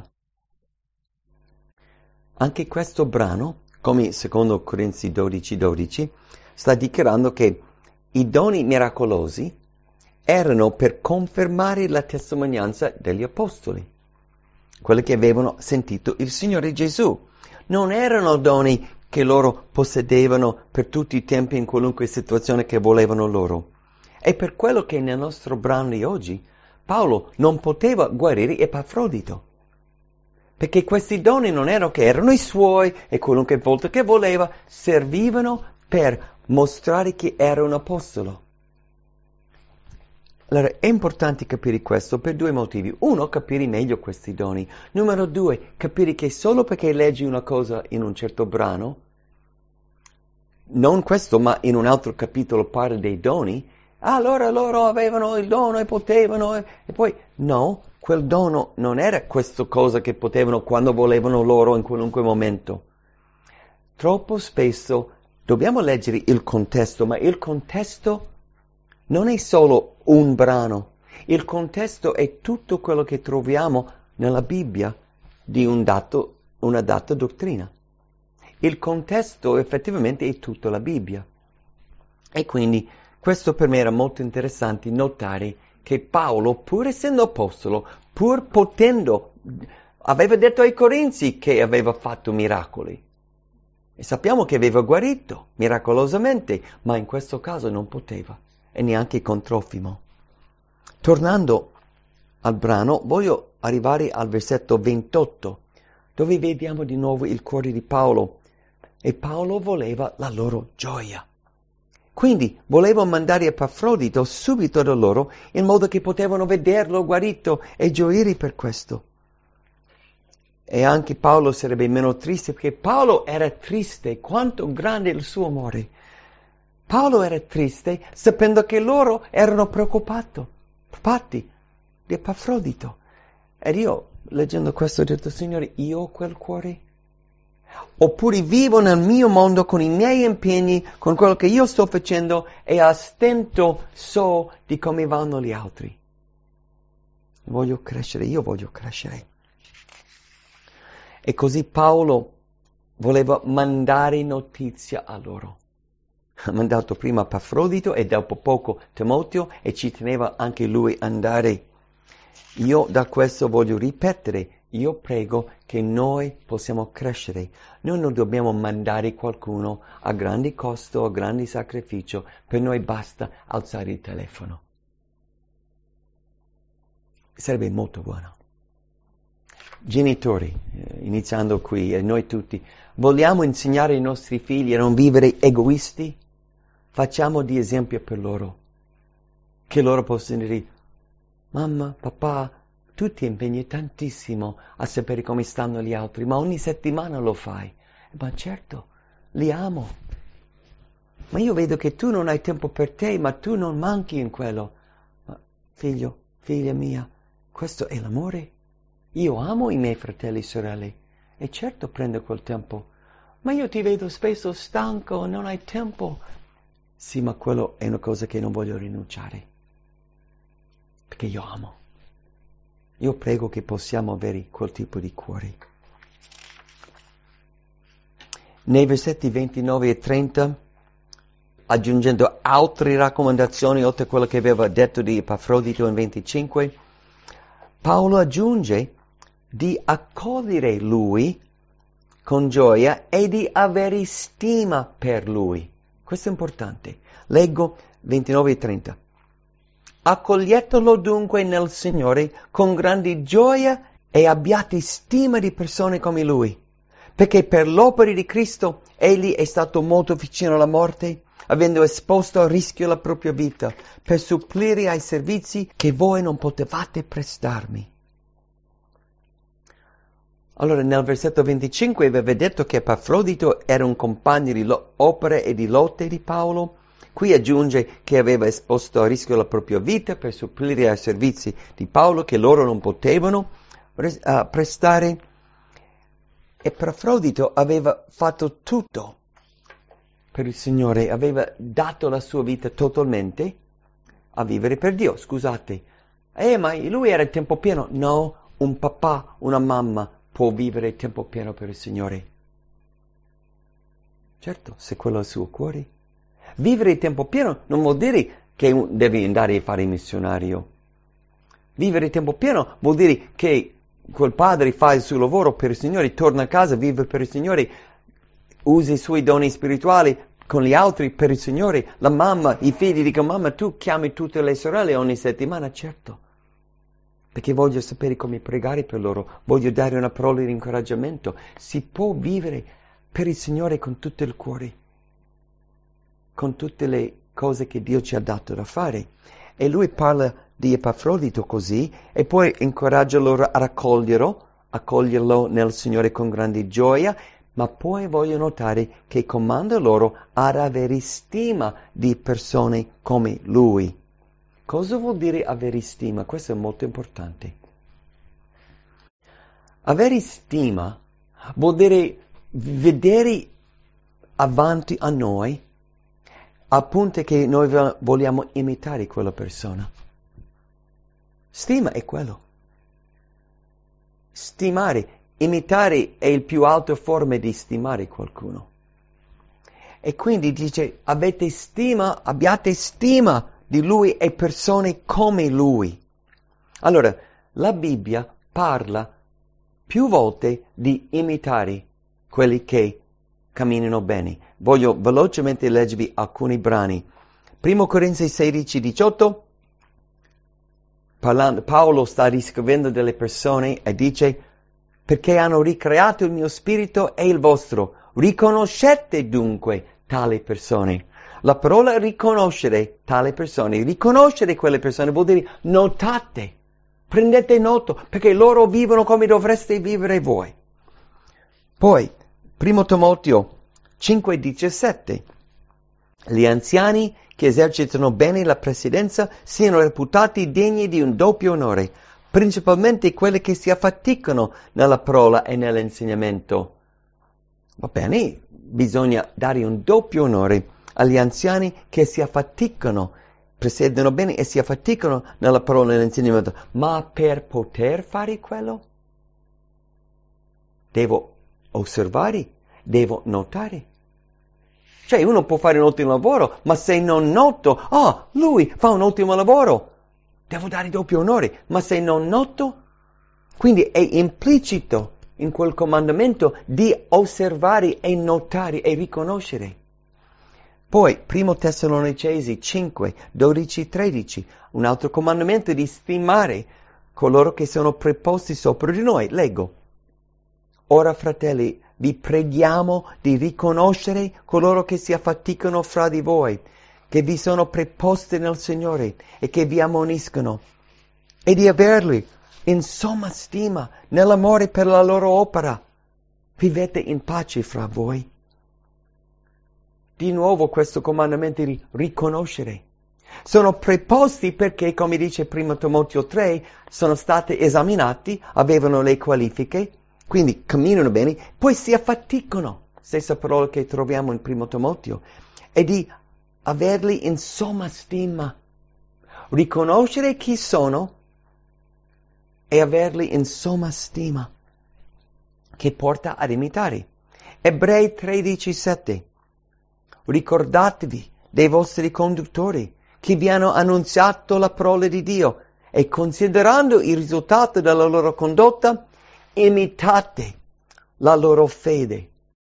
Anche questo brano, come secondo Corinzi 12:12, sta dichiarando che i doni miracolosi erano per confermare la testimonianza degli apostoli, quelli che avevano sentito il Signore Gesù. Non erano doni che loro possedevano per tutti i tempi in qualunque situazione che volevano loro. E per quello che nel nostro brano di oggi Paolo non poteva guarire Epafrodito, perché questi doni non erano che erano i suoi e qualunque volta che voleva servivano per mostrare che era un apostolo. Allora, è importante capire questo per due motivi. Uno, capire meglio questi doni. Numero due, capire che solo perché leggi una cosa in un certo brano, non questo, ma in un altro capitolo parla dei doni, allora loro avevano il dono e potevano, e poi no, quel dono non era questa cosa che potevano quando volevano loro in qualunque momento. Troppo spesso dobbiamo leggere il contesto, ma il contesto non è solo un brano, il contesto è tutto quello che troviamo nella Bibbia di una data dottrina. Il contesto effettivamente è tutta la Bibbia. E quindi questo per me era molto interessante notare che Paolo, pur essendo apostolo, pur potendo, aveva detto ai Corinzi che aveva fatto miracoli. E sappiamo che aveva guarito miracolosamente, ma in questo caso non poteva, e neanche con Trofimo. Tornando al brano, voglio arrivare al versetto 28, dove vediamo di nuovo il cuore di Paolo. E Paolo voleva la loro gioia. Quindi voleva mandare Epafrodito subito da loro, in modo che potevano vederlo guarito e gioire per questo. E anche Paolo sarebbe meno triste, perché Paolo era triste, quanto grande il suo amore. Paolo era triste sapendo che loro erano preoccupati di Epafrodito. Ed io, leggendo questo, ho detto, Signore, io ho quel cuore? Oppure vivo nel mio mondo con i miei impegni, con quello che io sto facendo e a stento so di come vanno gli altri. Voglio crescere, io voglio crescere. E così Paolo voleva mandare notizia a loro. Ha mandato prima Epafrodito e dopo poco Timoteo e ci teneva anche lui andare. Io da questo voglio ripetere, io prego che noi possiamo crescere. Noi non dobbiamo mandare qualcuno a grandi costo, a grandi sacrificio, per noi basta alzare il telefono. Sarebbe molto buono. Genitori, iniziando qui, e noi tutti, vogliamo insegnare ai nostri figli a non vivere egoisti? Facciamo di esempio per loro, che loro possano dire, mamma, papà, tu ti impegni tantissimo a sapere come stanno gli altri, ma ogni settimana lo fai. Ma certo, li amo. Ma io vedo che tu non hai tempo per te, ma tu non manchi in quello. Ma figlio, figlia mia, questo è l'amore. Io amo i miei fratelli e sorelle e certo prendo quel tempo. Ma io ti vedo spesso stanco, non hai tempo. Sì, ma quello è una cosa che non voglio rinunciare. Perché io amo. Io prego che possiamo avere quel tipo di cuore. Nei versetti 29 e 30, aggiungendo altre raccomandazioni oltre a quello che aveva detto di Epafrodito in 25, Paolo aggiunge di accogliere lui con gioia e di avere stima per lui. Questo è importante. Leggo 29 e 30. Accoglietelo dunque nel Signore con grande gioia e abbiate stima di persone come lui, perché per l'opera di Cristo egli è stato molto vicino alla morte, avendo esposto a rischio la propria vita, per supplire ai servizi che voi non potevate prestarmi. Allora, nel versetto 25 aveva detto che Epafrodito era un compagno di opere e di lotte di Paolo. Qui aggiunge che aveva esposto a rischio la propria vita per supplire ai servizi di Paolo che loro non potevano prestare. Epafrodito aveva fatto tutto per il Signore, aveva dato la sua vita totalmente a vivere per Dio. Scusate, ma lui era a tempo pieno? No, un papà, una mamma può vivere a tempo pieno per il Signore. Certo, se quello è il suo cuore. Vivere a tempo pieno non vuol dire che devi andare a fare il missionario. Vivere a tempo pieno vuol dire che quel padre fa il suo lavoro per il Signore, torna a casa, vive per il Signore, usa i suoi doni spirituali con gli altri per il Signore. La mamma, i figli dicono, mamma, tu chiami tutte le sorelle ogni settimana? Certo, perché voglio sapere come pregare per loro, voglio dare una parola di incoraggiamento. Si può vivere per il Signore con tutto il cuore, con tutte le cose che Dio ci ha dato da fare. E lui parla di Epafrodito così, e poi incoraggia loro a accoglierlo nel Signore con grande gioia, ma poi voglio notare che comanda loro ad avere stima di persone come lui. Cosa vuol dire avere stima? Questo è molto importante. Avere stima vuol dire vedere avanti a noi al punto che noi vogliamo imitare quella persona. Stima è quello. Stimare, imitare è il più alto forma di stimare qualcuno. E quindi dice, abbiate stima di lui e persone come lui. Allora, la Bibbia parla più volte di imitare quelli che camminano bene. Voglio velocemente leggervi alcuni brani. 1 Corinzi 16, 18. Paolo sta riscrivendo delle persone e dice, perché hanno ricreato il mio spirito e il vostro. Riconoscete dunque tali persone. La parola riconoscere tale persone, riconoscere quelle persone vuol dire notate, prendete noto, perché loro vivono come dovreste vivere voi. Poi, 1 Timoteo 5,17. Gli anziani che esercitano bene la presidenza siano reputati degni di un doppio onore, principalmente quelli che si affaticano nella parola e nell'insegnamento. Va bene, bisogna dare un doppio onore agli anziani che si affaticano, presiedono bene e si affaticano nella parola e nell'insegnamento. Ma per poter fare quello, devo osservare, devo notare. Cioè uno può fare un ottimo lavoro, ma se non noto, lui fa un ottimo lavoro, devo dare doppio onore, ma se non noto, quindi è implicito in quel comandamento di osservare e notare e riconoscere. Poi, 1 Tessalonicesi 5, 12, 13, un altro comandamento di stimare coloro che sono preposti sopra di noi. Leggo. Ora, fratelli, vi preghiamo di riconoscere coloro che si affaticano fra di voi, che vi sono preposti nel Signore e che vi ammoniscono, e di averli in somma stima nell'amore per la loro opera. Vivete in pace fra voi. Di nuovo questo comandamento di riconoscere. Sono preposti perché, come dice 1 Timoteo 3, sono stati esaminati, avevano le qualifiche, quindi camminano bene, poi si affaticano, stessa parola che troviamo in 1 Timoteo, e di averli in somma stima. Riconoscere chi sono e averli in somma stima, che porta ad imitare. Ebrei 13:7. Ricordatevi dei vostri conduttori che vi hanno annunziato la parola di Dio e considerando il risultato della loro condotta, imitate la loro fede.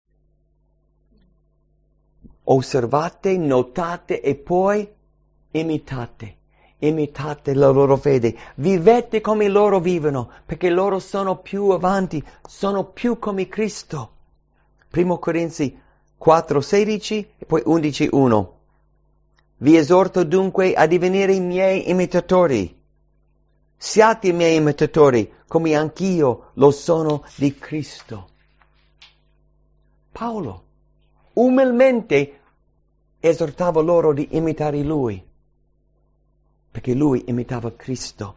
Osservate, notate e poi imitate. Imitate la loro fede. Vivete come loro vivono, perché loro sono più avanti, sono più come Cristo. 1 Corinzi 4:16 e poi 11:1. Vi esorto dunque a divenire i miei imitatori. Siate i miei imitatori, come anch'io lo sono di Cristo. Paolo umilmente esortava loro di imitare lui, perché lui imitava Cristo.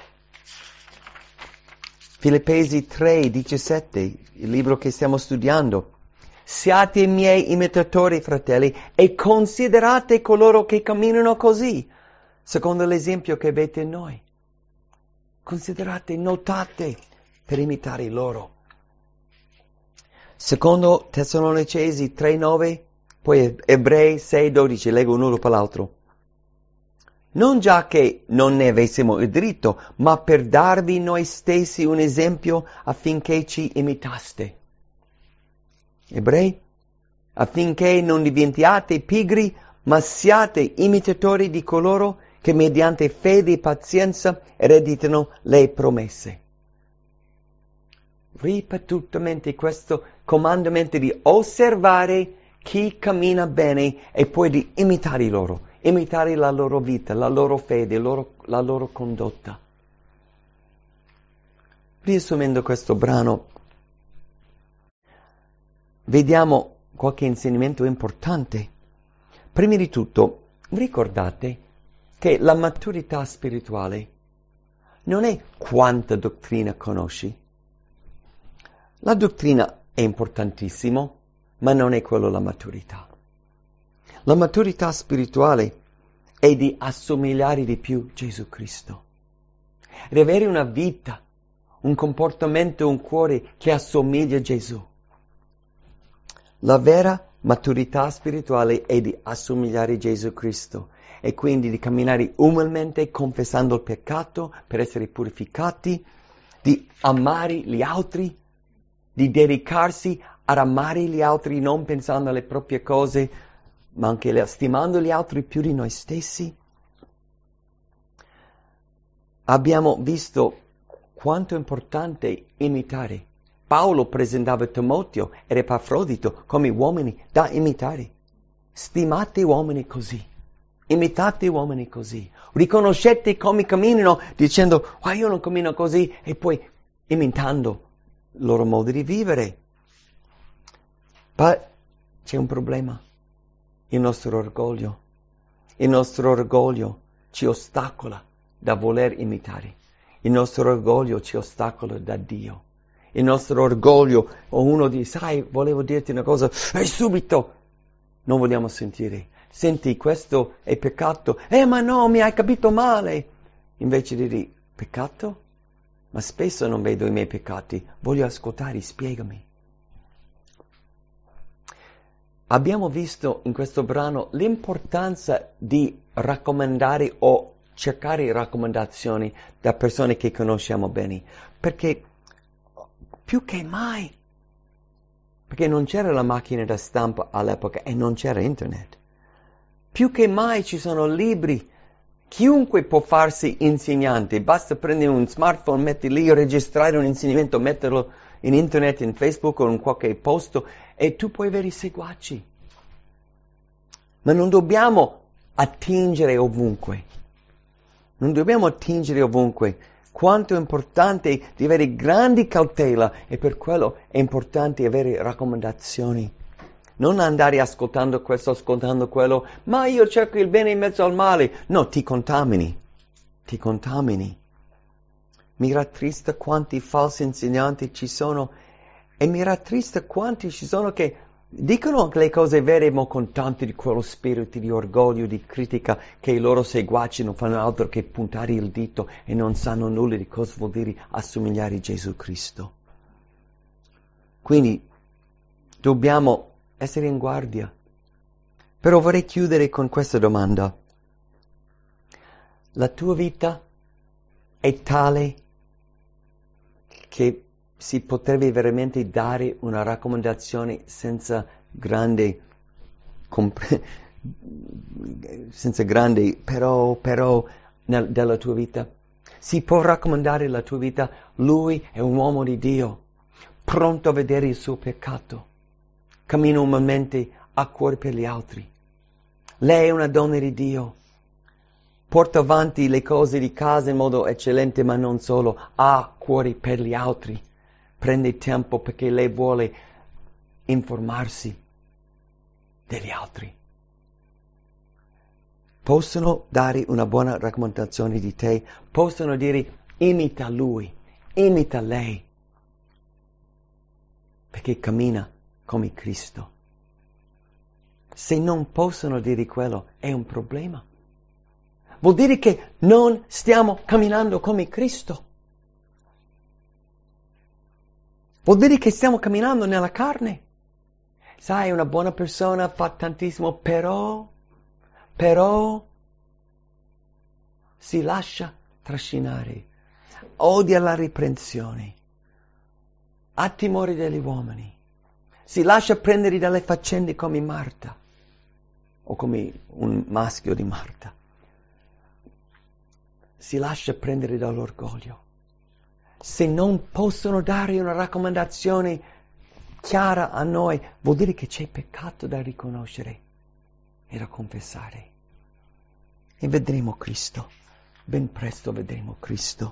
Filippesi 3:17, il libro che stiamo studiando. Siate i miei imitatori, fratelli, e considerate coloro che camminano così, secondo l'esempio che avete in noi. Considerate, notate, per imitare loro. Secondo Tessalonicesi 3:9, poi Ebrei 6:12, leggo uno dopo l'altro. Non già che non ne avessimo il diritto, ma per darvi noi stessi un esempio affinché ci imitaste. Ebrei, affinché non diventiate pigri, ma siate imitatori di coloro che mediante fede e pazienza ereditano le promesse. Ripetutamente questo comandamento di osservare chi cammina bene e poi di imitare loro. imitare la loro vita, la loro fede, la loro condotta. Riassumendo questo brano, vediamo qualche insegnamento importante. Prima di tutto, ricordate che la maturità spirituale non è quanta dottrina conosci. La dottrina è importantissima, ma non è quello la maturità. La maturità spirituale è di assomigliare di più Gesù Cristo, di avere una vita, un comportamento, un cuore che assomiglia a Gesù. La vera maturità spirituale è di assomigliare a Gesù Cristo e quindi di camminare umilmente confessando il peccato per essere purificati, di amare gli altri, di dedicarsi ad amare gli altri non pensando alle proprie cose, ma anche stimando gli altri più di noi stessi. Abbiamo visto quanto è importante imitare. Paolo presentava Timoteo ed Epafrodito come uomini da imitare. Stimate uomini così. Imitate uomini così. Riconoscete come camminano dicendo, io non cammino così, e poi imitando il loro modo di vivere. Ma c'è un problema. Il nostro orgoglio. Il nostro orgoglio ci ostacola da voler imitare. Il nostro orgoglio ci ostacola da Dio. Il nostro orgoglio, o uno dice, sai, volevo dirti una cosa, e subito non vogliamo sentire. Senti, questo è peccato. Ma no, mi hai capito male. Invece di dire, peccato? Ma spesso non vedo i miei peccati. Voglio ascoltare, spiegami. Abbiamo visto in questo brano l'importanza di raccomandare o cercare raccomandazioni da persone che conosciamo bene. Perché più che mai, perché non c'era la macchina da stampa all'epoca e non c'era internet. Più che mai ci sono libri, chiunque può farsi insegnante, basta prendere un smartphone, metti lì, registrare un insegnamento, metterlo in internet, in Facebook o in qualche posto e tu puoi avere i seguaci. Ma non dobbiamo attingere ovunque. Non dobbiamo attingere ovunque. Quanto è importante di avere grande cautela e per quello è importante avere raccomandazioni. Non andare ascoltando questo, ascoltando quello, ma io cerco il bene in mezzo al male. No, ti contamini. Ti contamini. Mi rattrista quanti falsi insegnanti ci sono e mi rattrista quanti ci sono che dicono le cose vere ma con tanto di quello spirito di orgoglio, di critica, che i loro seguaci non fanno altro che puntare il dito e non sanno nulla di cosa vuol dire assomigliare a Gesù Cristo. Quindi dobbiamo essere in guardia. Però vorrei chiudere con questa domanda. La tua vita è tale che si potrebbe veramente dare una raccomandazione senza grande però della tua vita? Si può raccomandare la tua vita? Lui è un uomo di Dio, pronto a vedere il suo peccato. Cammina umilmente, ha cuore per gli altri. Lei è una donna di Dio. Porta avanti le cose di casa in modo eccellente, ma non solo. Ha cuore per gli altri. Prende tempo perché lei vuole informarsi degli altri. Possono dare una buona raccomandazione di te. Possono dire, imita lui, imita lei. Perché cammina come Cristo. Se non possono dire quello, è un problema. Vuol dire che non stiamo camminando come Cristo. Vuol dire che stiamo camminando nella carne. Sai, una buona persona fa tantissimo, però si lascia trascinare. Odia la riprensione. Ha timore degli uomini. Si lascia prendere dalle faccende come Marta o come un maschio di Marta. Si lascia prendere dall'orgoglio. Se non possono dare una raccomandazione chiara a noi, vuol dire che c'è peccato da riconoscere e da confessare. e vedremo Cristo. Ben presto vedremo Cristo.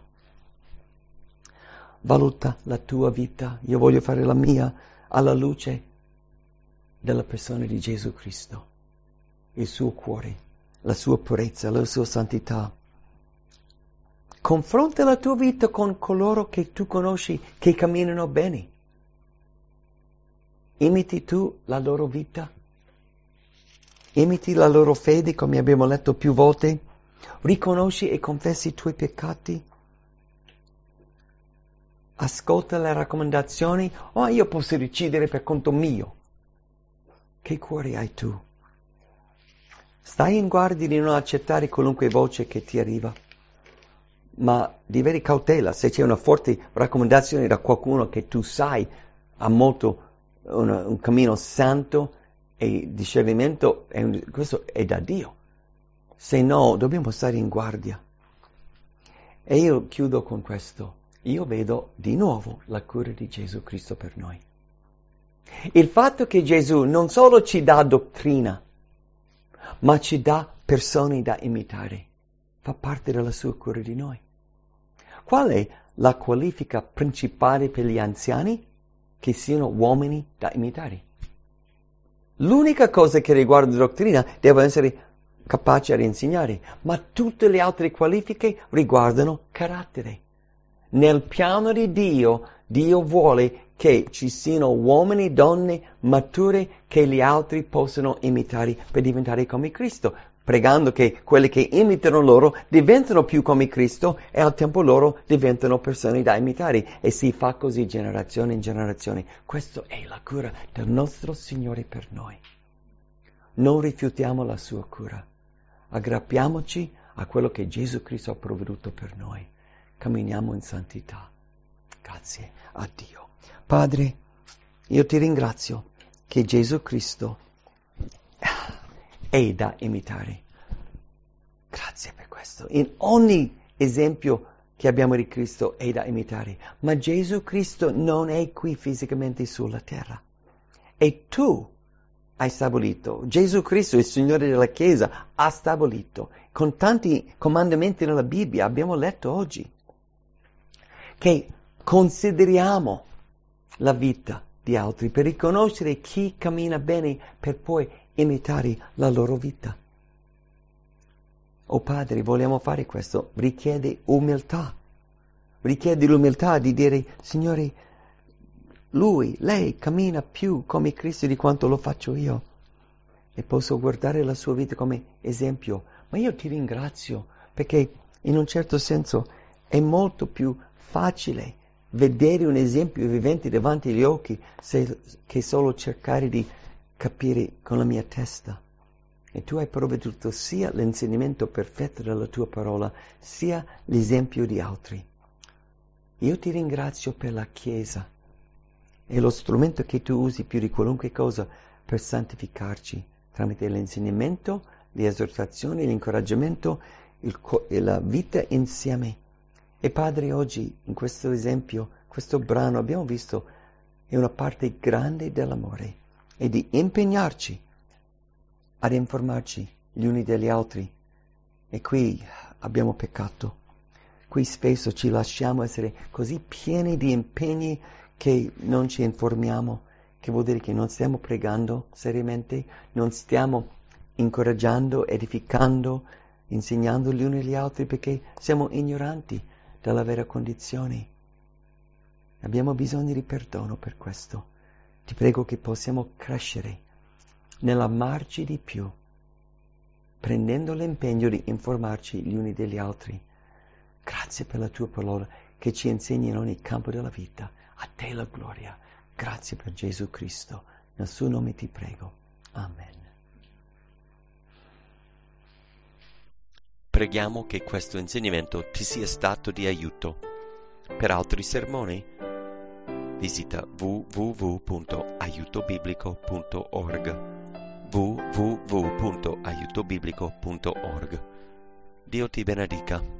Valuta la tua vita, io voglio fare la mia alla luce della persona di Gesù Cristo, il suo cuore, la sua purezza, la sua santità. Confronta la tua vita con coloro che tu conosci che camminano bene. Imiti tu la loro vita? Imiti la loro fede, come abbiamo letto più volte? Riconosci e confessi i tuoi peccati? Ascolta le raccomandazioni? Oh, io posso decidere per conto mio. Che cuore hai tu? Stai in guardia di non accettare qualunque voce che ti arriva, ma di avere cautela. Se c'è una forte raccomandazione da qualcuno che tu sai ha molto un cammino santo e discernimento, questo è da Dio. Se no, dobbiamo stare in guardia. E io chiudo con questo. Io vedo di nuovo la cura di Gesù Cristo per noi. Il fatto che Gesù non solo ci dà dottrina, ma ci dà persone da imitare, fa parte della sua cura di noi. Qual è la qualifica principale per gli anziani? Che siano uomini da imitare. L'unica cosa che riguarda la dottrina deve essere capace ad insegnare, ma tutte le altre qualifiche riguardano carattere. Nel piano di Dio, Dio vuole che ci siano uomini e donne mature che gli altri possano imitare per diventare come Cristo, pregando che quelli che imitano loro diventano più come Cristo e al tempo loro diventano persone da imitare. E si fa così generazione in generazione. Questa è la cura del nostro Signore per noi. Non rifiutiamo la sua cura. Aggrappiamoci a quello che Gesù Cristo ha provveduto per noi. Camminiamo in santità. Grazie a Dio. Padre, io ti ringrazio che Gesù Cristo è da imitare. Grazie per questo. In ogni esempio che abbiamo di Cristo è da imitare. Ma Gesù Cristo non è qui fisicamente sulla terra. E tu hai stabilito, Gesù Cristo, il Signore della Chiesa, ha stabilito, con tanti comandamenti nella Bibbia, abbiamo letto oggi, che consideriamo la vita di altri per riconoscere chi cammina bene per poi imitare la loro vita. Oh Padre, vogliamo fare questo, richiede umiltà, richiede l'umiltà di dire, Signore, lei cammina più come Cristo di quanto lo faccio io e posso guardare la sua vita come esempio, ma io ti ringrazio perché in un certo senso è molto più facile vedere un esempio vivente davanti agli occhi che solo cercare di capire con la mia testa. E tu hai provveduto sia l'insegnamento perfetto della tua parola, sia l'esempio di altri. Io ti ringrazio per la Chiesa. È lo strumento che tu usi più di qualunque cosa per santificarci tramite l'insegnamento, l'esortazione, l'incoraggiamento e la vita insieme. E Padre, oggi in questo esempio, questo brano abbiamo visto è una parte grande dell'amore e di impegnarci ad informarci gli uni degli altri. E qui abbiamo peccato. Qui spesso ci lasciamo essere così pieni di impegni che non ci informiamo, che vuol dire che non stiamo pregando seriamente, non stiamo incoraggiando, edificando, insegnando gli uni agli altri perché siamo ignoranti della vera condizione. Abbiamo bisogno di perdono per questo. Ti prego che possiamo crescere nell'amarci di più, prendendo l'impegno di informarci gli uni degli altri. Grazie per la tua parola che ci insegna in ogni campo della vita. A te la gloria. Grazie per Gesù Cristo. Nel suo nome ti prego. Amen. Preghiamo che questo insegnamento ti sia stato di aiuto. Per altri sermoni, visita www.aiutobiblico.org www.aiutobiblico.org. Dio ti benedica.